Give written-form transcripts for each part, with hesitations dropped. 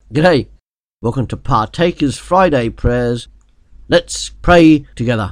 G'day, welcome to Partakers Friday Prayers. Let's pray together.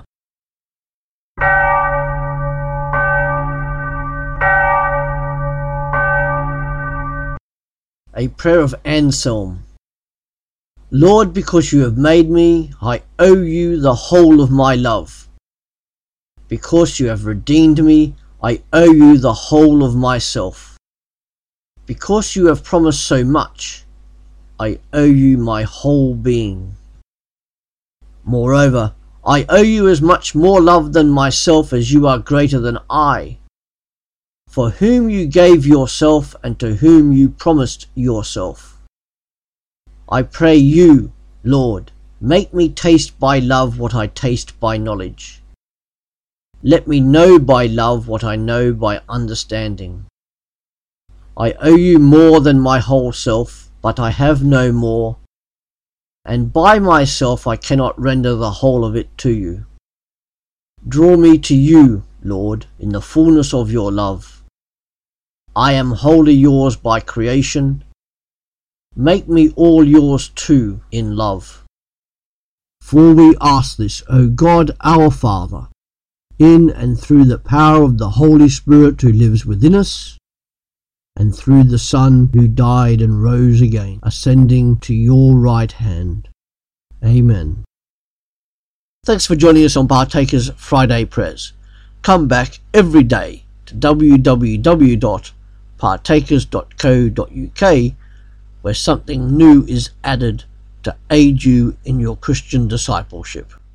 A prayer of Anselm. Lord, because you have made me, I owe you the whole of my love. Because you have redeemed me, I owe you the whole of myself. Because you have promised so much, I owe you my whole being. Moreover, I owe you as much more love than myself as you are greater than I, for whom you gave yourself and to whom you promised yourself. I pray you, Lord, make me taste by love what I taste by knowledge. Let me know by love what I know by understanding. I owe you more than my whole self, but I have no more, and by myself I cannot render the whole of it to you. Draw me to you, Lord, in the fullness of your love. I am wholly yours by creation. Make me all yours too in love. For we ask this, O God our Father, in and through the power of the Holy Spirit who lives within us, and through the Son who died and rose again, ascending to your right hand. Amen. Thanks for joining us on Partakers Friday Prayers. Come back every day to www.partakers.co.uk, where something new is added to aid you in your Christian discipleship.